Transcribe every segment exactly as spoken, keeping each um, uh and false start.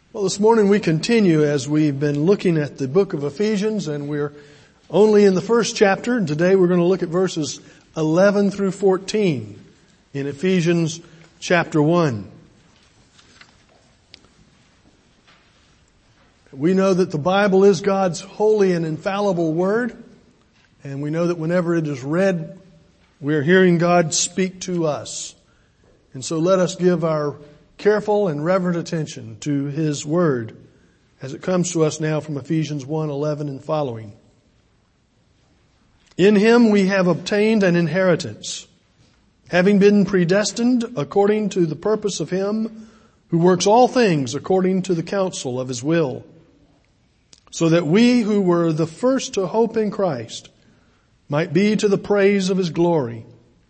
Well, this morning we continue as we've been looking at the book of Ephesians, and we're only in the first chapter, and today we're going to look at verses eleven through fourteen in Ephesians chapter one. We know that the Bible is God's holy and infallible word, and we know that whenever it is read, we're hearing God speak to us. And so let us give our careful and reverent attention to His Word as it comes to us now from Ephesians one eleven and following. In Him we have obtained an inheritance, having been predestined according to the purpose of Him who works all things according to the counsel of His will, so that we who were the first to hope in Christ might be to the praise of His glory.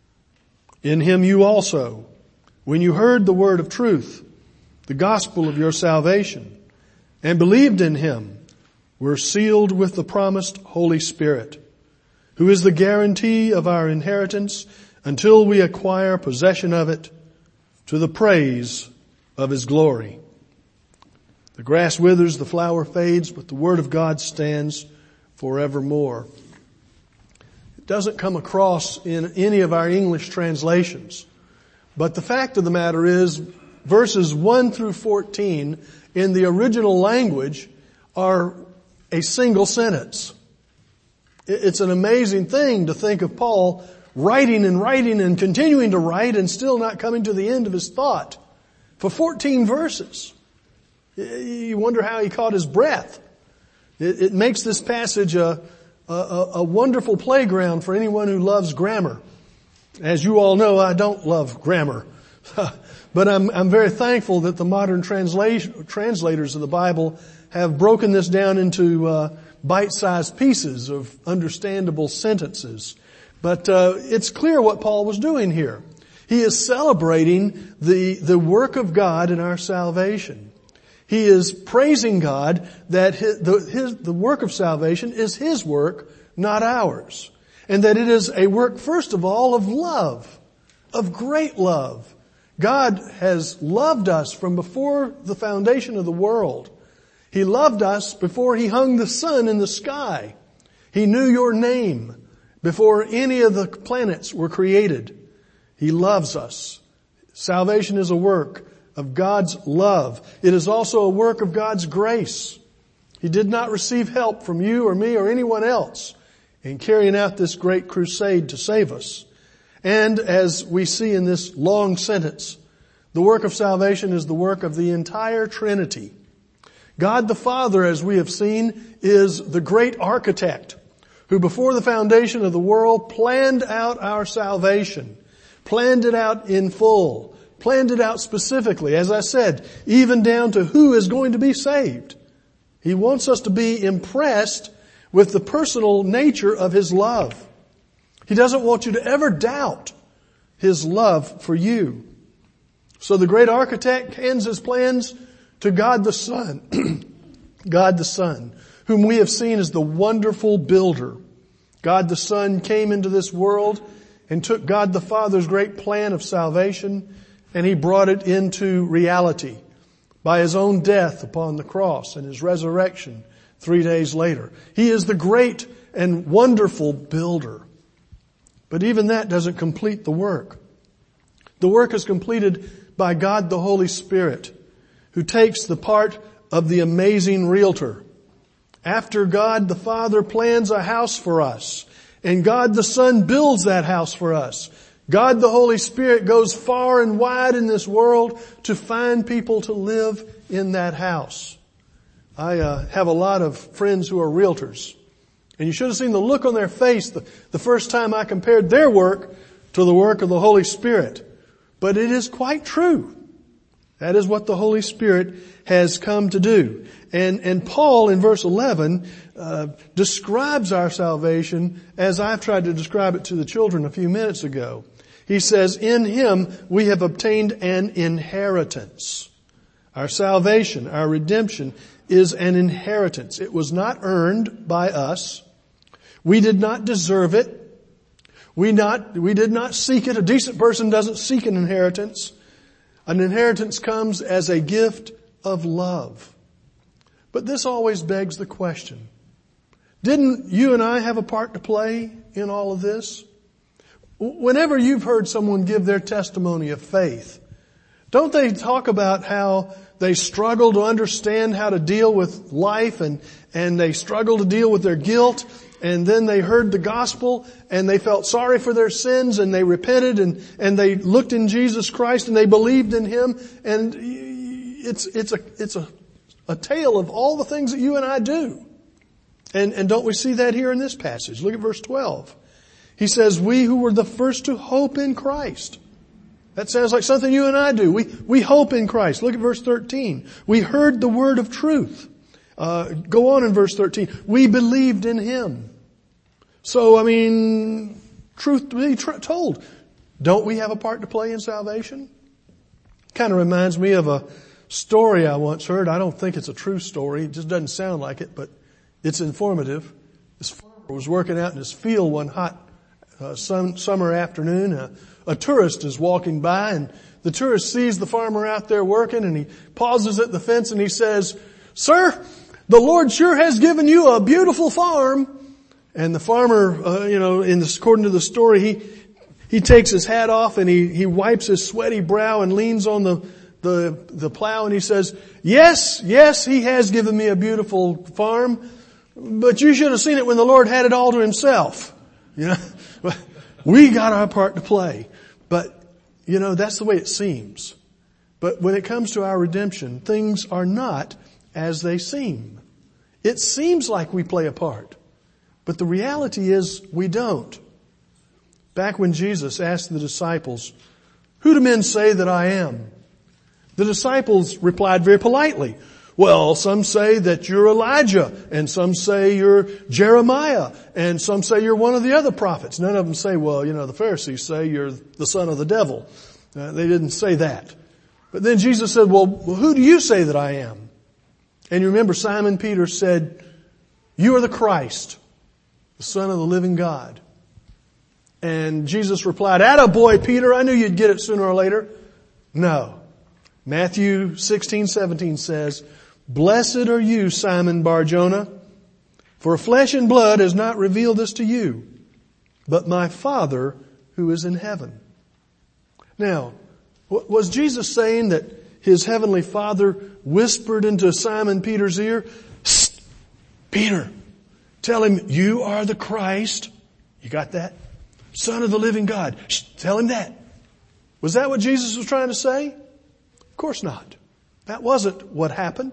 In Him you also, when you heard the word of truth, the gospel of your salvation, and believed in Him, were sealed with the promised Holy Spirit, who is the guarantee of our inheritance until we acquire possession of it to the praise of His glory. The grass withers, the flower fades, but the word of God stands forevermore. It doesn't come across in any of our English translations. But the fact of the matter is, verses one through fourteen in the original language are a single sentence. It's an amazing thing to think of Paul writing and writing and continuing to write and still not coming to the end of his thought for fourteen verses. You wonder how he caught his breath. It makes this passage a, a, a wonderful playground for anyone who loves grammar. As you all know, I don't love grammar, but I'm, I'm very thankful that the modern translation, translators of the Bible have broken this down into uh, bite-sized pieces of understandable sentences. But uh, it's clear what Paul was doing here. He is celebrating the the work of God in our salvation. He is praising God that his, the, his, the work of salvation is His work, not ours. And that it is a work, first of all, of love, of great love. God has loved us from before the foundation of the world. He loved us before He hung the sun in the sky. He knew your name before any of the planets were created. He loves us. Salvation is a work of God's love. It is also a work of God's grace. He did not receive help from you or me or anyone else in carrying out this great crusade to save us. And as we see in this long sentence, the work of salvation is the work of the entire Trinity. God the Father, as we have seen, is the great architect who before the foundation of the world planned out our salvation, planned it out in full, planned it out specifically, as I said, even down to who is going to be saved. He wants us to be impressed with the personal nature of His love. He doesn't want you to ever doubt His love for you. So the great architect hands His plans to God the Son. God the Son, whom we have seen as the wonderful builder. God the Son came into this world and took God the Father's great plan of salvation, and He brought it into reality by His own death upon the cross and His resurrection three days later. He is the great and wonderful builder. But even that doesn't complete the work. The work is completed by God the Holy Spirit, who takes the part of the amazing realtor. After God the Father plans a house for us, and God the Son builds that house for us, God the Holy Spirit goes far and wide in this world to find people to live in that house. I uh, have a lot of friends who are realtors. And you should have seen the look on their face the, the first time I compared their work to the work of the Holy Spirit. But it is quite true. That is what the Holy Spirit has come to do. And, and Paul in verse eleven uh, describes our salvation as I've tried to describe it to the children a few minutes ago. He says, in Him we have obtained an inheritance. Our salvation, our redemption is an inheritance. It was not earned by us. We did not deserve it. We not, we did not seek it. A decent person doesn't seek an inheritance. An inheritance comes as a gift of love. But this always begs the question, didn't you and I have a part to play in all of this? Whenever you've heard someone give their testimony of faith, don't they talk about how they struggle to understand how to deal with life and, and they struggle to deal with their guilt, and then they heard the gospel and they felt sorry for their sins and they repented and, and they looked in Jesus Christ and they believed in Him, and it's, it's a, it's a, a tale of all the things that you and I do. And, and don't we see that here in this passage? Look at verse twelve. He says, we who were the first to hope in Christ. That sounds like something you and I do. We, we hope in Christ. Look at verse thirteen. We heard the word of truth. Uh, go on in verse thirteen. We believed in Him. So, I mean, truth to be tr- told, don't we have a part to play in salvation? Kind of reminds me of a story I once heard. I don't think it's a true story. It just doesn't sound like it, but it's informative. This farmer was working out in his field one hot uh, sun, summer afternoon. Uh, a tourist is walking by, and the tourist sees the farmer out there working, and he pauses at the fence and he says, "Sir, the Lord sure has given you a beautiful farm." And the farmer, uh, you know, in this, according to the story, he he takes his hat off and he he wipes his sweaty brow and leans on the the the plow and he says, "Yes, yes, He has given me a beautiful farm, but you should have seen it when the Lord had it all to Himself." You know, we got our part to play, but you know that's the way it seems. But when it comes to our redemption, things are not as they seem. It seems like we play a part, but the reality is we don't. Back when Jesus asked the disciples, "Who do men say that I am?" the disciples replied very politely, "Well, some say that you're Elijah, and some say you're Jeremiah, and some say you're one of the other prophets." None of them say, "Well, you know, the Pharisees say you're the son of the devil." Uh, they didn't say that. But then Jesus said, well, who do you say that I am? And you remember Simon Peter said, "You are the Christ, the Son of the living God." And Jesus replied, "Attaboy, Peter, I knew you'd get it sooner or later." No. Matthew sixteen seventeen says, "Blessed are you, Simon Bar-Jonah, for flesh and blood has not revealed this to you, but my Father who is in heaven." Now, was Jesus saying that His heavenly Father whispered into Simon Peter's ear, "Psst, Peter, tell him you are the Christ"? You got that? Son of the living God. Shh, tell him that. Was that what Jesus was trying to say? Of course not. That wasn't what happened.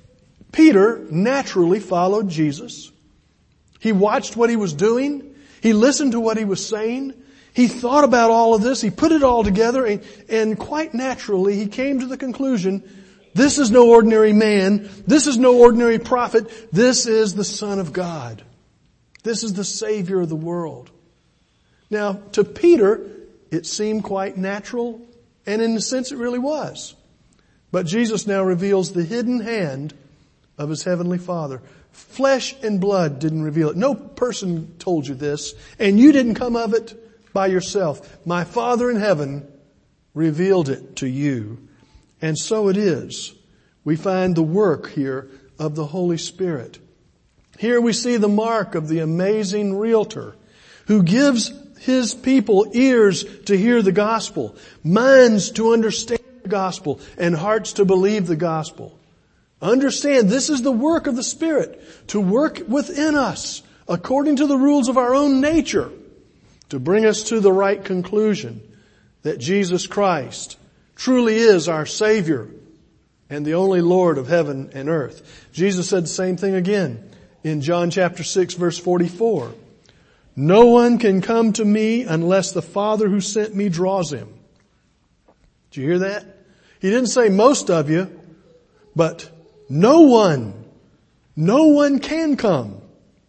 Peter naturally followed Jesus. He watched what He was doing. He listened to what He was saying. He thought about all of this. He put it all together, and, and quite naturally he came to the conclusion, this is no ordinary man. This is no ordinary prophet. This is the Son of God. This is the Savior of the world. Now, to Peter, it seemed quite natural, and in a sense it really was. But Jesus now reveals the hidden hand of His heavenly Father. Flesh and blood didn't reveal it. No person told you this, and you didn't come of it by yourself. My Father in heaven revealed it to you. And so it is. We find the work here of the Holy Spirit. Here we see the mark of the amazing realtor who gives His people ears to hear the gospel, minds to understand the gospel, and hearts to believe the gospel. Understand, this is the work of the Spirit, to work within us according to the rules of our own nature, to bring us to the right conclusion that Jesus Christ truly is our Savior and the only Lord of heaven and earth. Jesus said the same thing again in John chapter six verse forty-four. "No one can come to me unless the Father who sent me draws him." Did you hear that? He didn't say most of you, but no one, no one can come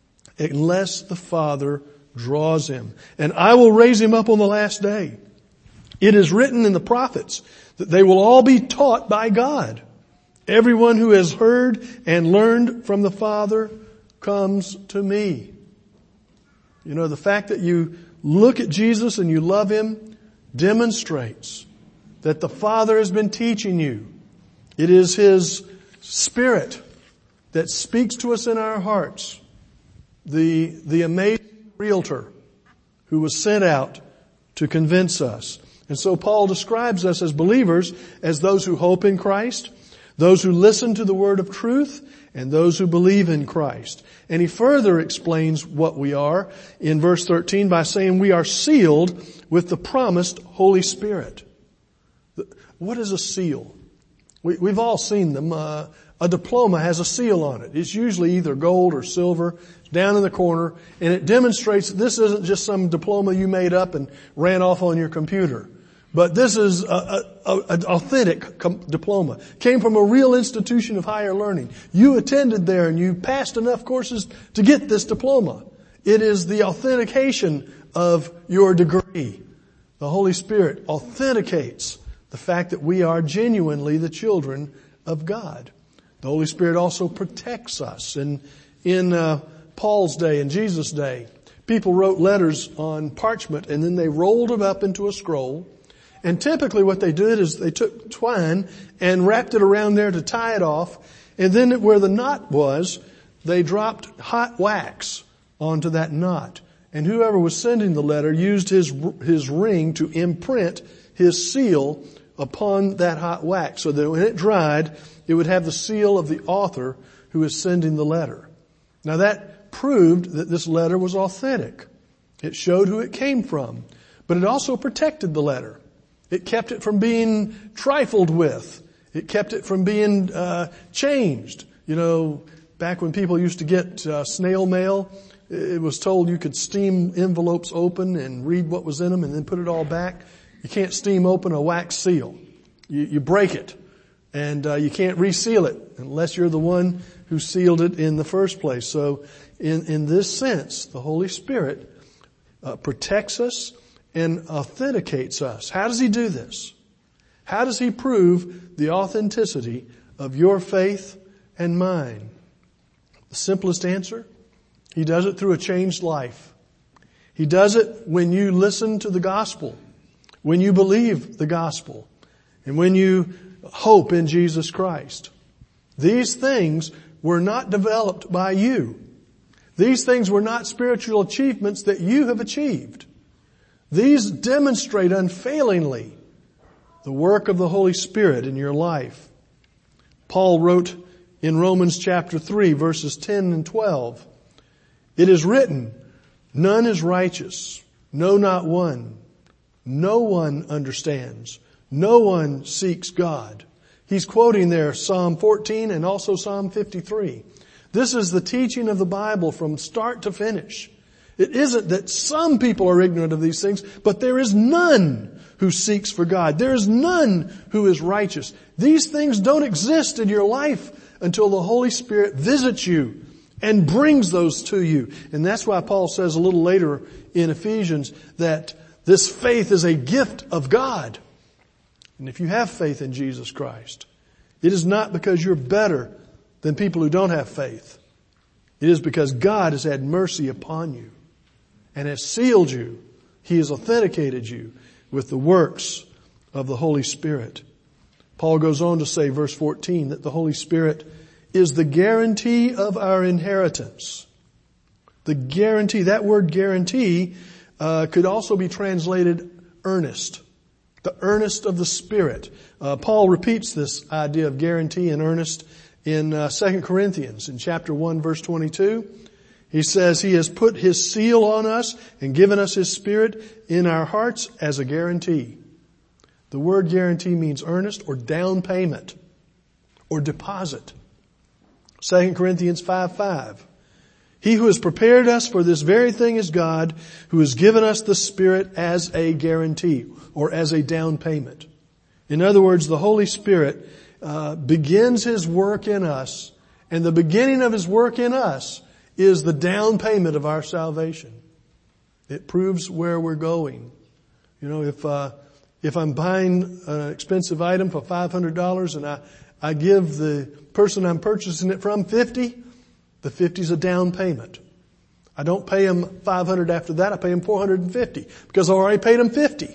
unless the Father draws him. "And I will raise him up on the last day. It is written in the prophets that they will all be taught by God. Everyone who has heard and learned from the Father comes to me." You know, the fact that you look at Jesus and you love Him demonstrates that the Father has been teaching you. It is His Spirit that speaks to us in our hearts, the, the amazing realtor who was sent out to convince us. And so Paul describes us as believers as those who hope in Christ, those who listen to the word of truth, and those who believe in Christ. And he further explains what we are in verse thirteen by saying we are sealed with the promised Holy Spirit. What is a seal? We, we've all seen them. Uh, a diploma has a seal on it. It's usually either gold or silver. It's down in the corner, and it demonstrates that this isn't just some diploma you made up and ran off on your computer. But this is a, a, a, an authentic com- diploma. Came from a real institution of higher learning. You attended there and you passed enough courses to get this diploma. It is the authentication of your degree. The Holy Spirit authenticates the fact that we are genuinely the children of God. The Holy Spirit also protects us. And in uh, Paul's day, in Jesus' day, people wrote letters on parchment and then they rolled it up into a scroll. And typically what they did is they took twine and wrapped it around there to tie it off. And then where the knot was, they dropped hot wax onto that knot. And whoever was sending the letter used his, his ring to imprint his seal upon that hot wax so that when it dried, it would have the seal of the author who is sending the letter. Now that proved that this letter was authentic. It showed who it came from, but it also protected the letter. It kept it from being trifled with. It kept it from being uh changed. You know, back when people used to get uh, snail mail, it was told you could steam envelopes open and read what was in them and then put it all back. You can't steam open a wax seal. You, you break it. And uh, you can't reseal it unless you're the one who sealed it in the first place. So in, in this sense, the Holy Spirit uh, protects us and authenticates us. How does he do this? How does he prove the authenticity of your faith and mine? The simplest answer, he does it through a changed life. He does it when you listen to the gospel, when you believe the gospel, and when you hope in Jesus Christ. These things were not developed by you. These things were not spiritual achievements that you have achieved. These demonstrate unfailingly the work of the Holy Spirit in your life. Paul wrote in Romans chapter three, verses ten and twelve, "It is written, none is righteous, no, not one. No one understands. No one seeks God." He's quoting there Psalm fourteen and also Psalm fifty-three. This is the teaching of the Bible from start to finish. It isn't that some people are ignorant of these things, but there is none who seeks for God. There is none who is righteous. These things don't exist in your life until the Holy Spirit visits you and brings those to you. And that's why Paul says a little later in Ephesians that this faith is a gift of God. And if you have faith in Jesus Christ, it is not because you're better than people who don't have faith. It is because God has had mercy upon you and has sealed you. He has authenticated you with the works of the Holy Spirit. Paul goes on to say, verse fourteen, that the Holy Spirit is the guarantee of our inheritance. The guarantee, that word guarantee, uh, could also be translated earnest. The earnest of the Spirit. Uh, Paul repeats this idea of guarantee and earnest in uh, Second Corinthians in chapter one, verse twenty-two. He says he has put his seal on us and given us his Spirit in our hearts as a guarantee. The word guarantee means earnest or down payment or deposit. Second Corinthians five five. He who has prepared us for this very thing is God, who has given us the Spirit as a guarantee or as a down payment. In other words, the Holy Spirit uh, begins his work in us, and the beginning of his work in us is the down payment of our salvation. It proves where we're going. You know, if uh, if I'm buying an expensive item for five hundred dollars and I, I give the person I'm purchasing it from fifty, the fifty is a down payment. I don't pay him five hundred after that. I pay him four hundred fifty because I already paid him fifty.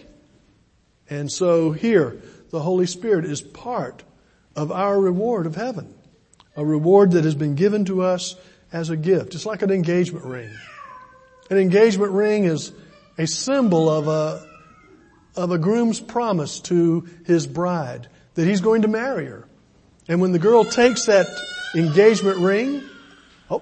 And so here, the Holy Spirit is part of our reward of heaven. A reward that has been given to us as a gift. It's like an engagement ring. An engagement ring is a symbol of a, of a groom's promise to his bride that he's going to marry her. And when the girl takes that engagement ring, oh,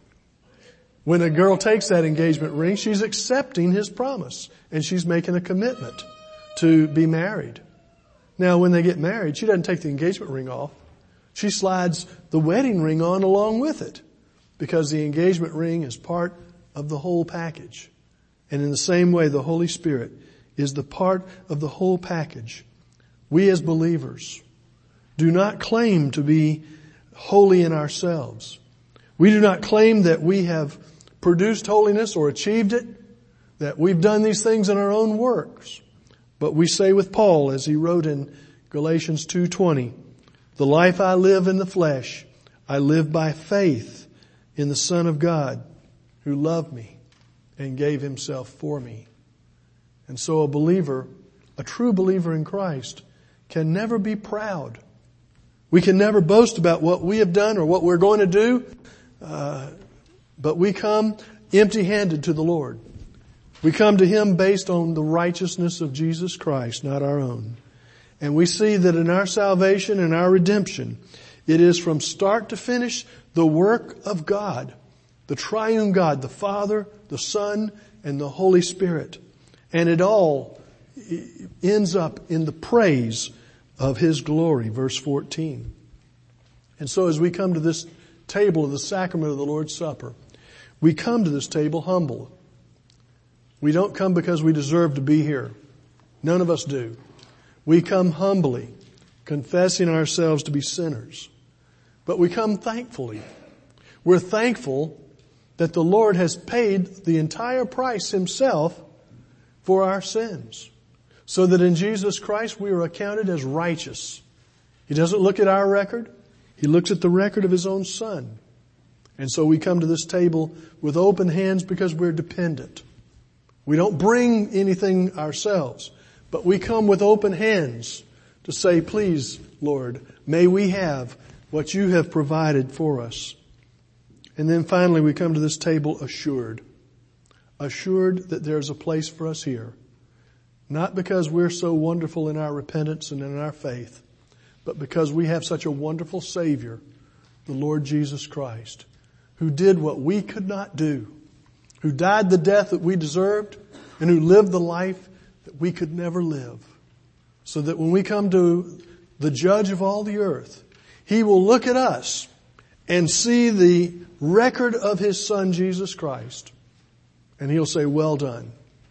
when a girl takes that engagement ring, she's accepting his promise and she's making a commitment to be married. Now, when they get married, she doesn't take the engagement ring off. She slides the wedding ring on along with it because the engagement ring is part of the whole package. And in the same way, the Holy Spirit is the part of the whole package. We as believers do not claim to be holy in ourselves. We do not claim that we have produced holiness or achieved it, that we've done these things in our own works. But we say with Paul, as he wrote in Galatians two twenty, the life I live in the flesh, I live by faith in the Son of God who loved me and gave himself for me. And so a believer, a true believer in Christ, can never be proud. We can never boast about what we have done or what we're going to do, uh, but we come empty-handed to the Lord. We come to Him based on the righteousness of Jesus Christ, not our own. And we see that in our salvation and our redemption, it is from start to finish the work of God, the triune God, the Father, the Son, and the Holy Spirit. And it all ends up in the praise of His glory, verse fourteen. And so as we come to this table of the sacrament of the Lord's Supper, we come to this table humble. We don't come because we deserve to be here. None of us do. We come humbly, confessing ourselves to be sinners. But we come thankfully. We're thankful that the Lord has paid the entire price Himself for our sins, so that in Jesus Christ we are accounted as righteous. He doesn't look at our record. He looks at the record of His own Son. And so we come to this table with open hands because we're dependent. We don't bring anything ourselves, but we come with open hands to say, please, Lord, may we have what You have provided for us. And then finally we come to this table assured. Assured that there's a place for us here. Not because we're so wonderful in our repentance and in our faith, but because we have such a wonderful Savior, the Lord Jesus Christ, who did what we could not do, who died the death that we deserved, and who lived the life that we could never live. So that when we come to the Judge of all the earth, He will look at us and see the record of His Son, Jesus Christ. And He'll say, well done.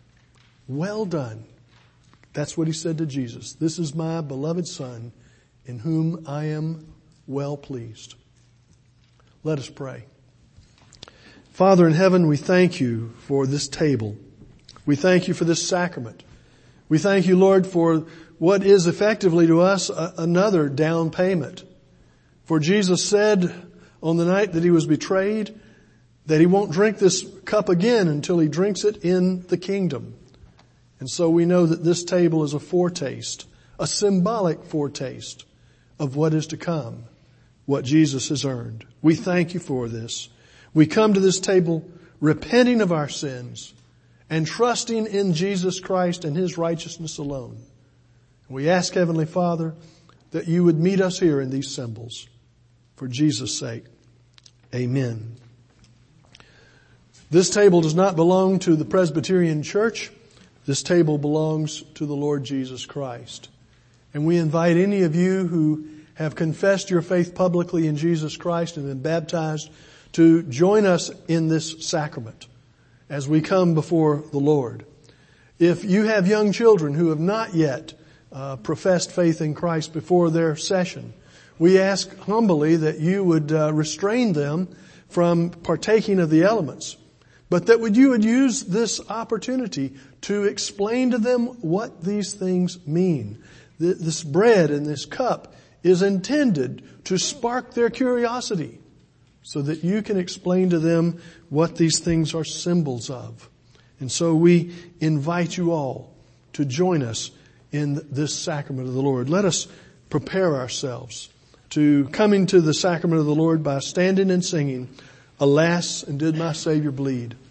Well done. That's what He said to Jesus. This is my beloved Son in whom I am well pleased. Let us pray. Father in heaven, we thank You for this table. We thank You for this sacrament. We thank You, Lord, for what is effectively to us a, another down payment. For Jesus said on the night that He was betrayed that He won't drink this cup again until He drinks it in the kingdom. And so we know that this table is a foretaste, a symbolic foretaste of what is to come, what Jesus has earned. We thank You for this. We come to this table repenting of our sins and trusting in Jesus Christ and His righteousness alone. We ask, Heavenly Father, that You would meet us here in these symbols. For Jesus' sake, amen. This table does not belong to the Presbyterian Church. This table belongs to the Lord Jesus Christ. And we invite any of you who have confessed your faith publicly in Jesus Christ and been baptized to join us in this sacrament as we come before the Lord. If you have young children who have not yet uh, professed faith in Christ before their session, we ask humbly that you would uh, restrain them from partaking of the elements, but that would you would use this opportunity to explain to them what these things mean. This bread and this cup is intended to spark their curiosity so that you can explain to them what these things are symbols of. And so we invite you all to join us in this sacrament of the Lord. Let us prepare ourselves to coming to the sacrament of the Lord by standing and singing, "Alas, and did my Savior bleed?"